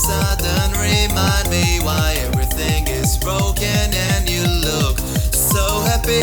sudden remind me why everything is broken and you look so happy.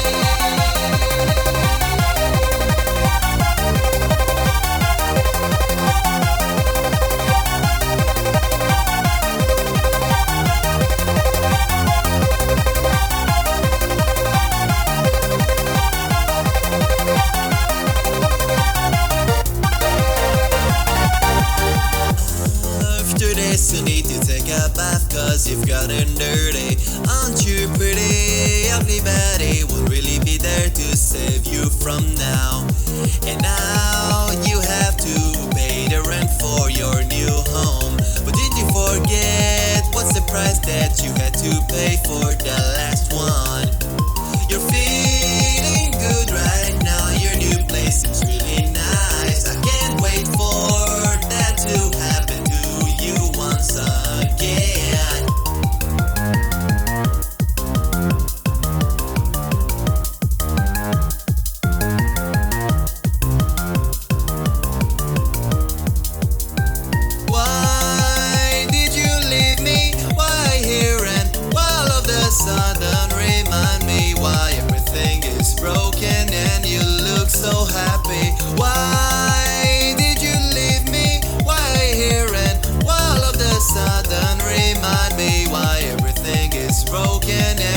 You need to take a bath cause you've gotten dirty. Aren't you pretty? Everybody will really be there to save you from now. And now you have to pay the rent for your new home. But did you forget what's the price that you had to pay for the last one? You're feeling good right now. Your new place seems really nice. I can't wait for that to happen to you once again. Why did you leave me? Why here and all of the sudden remind me why everything is broken and you look so happy? Why did you leave me? Why here and all of the sudden remind me why everything is broken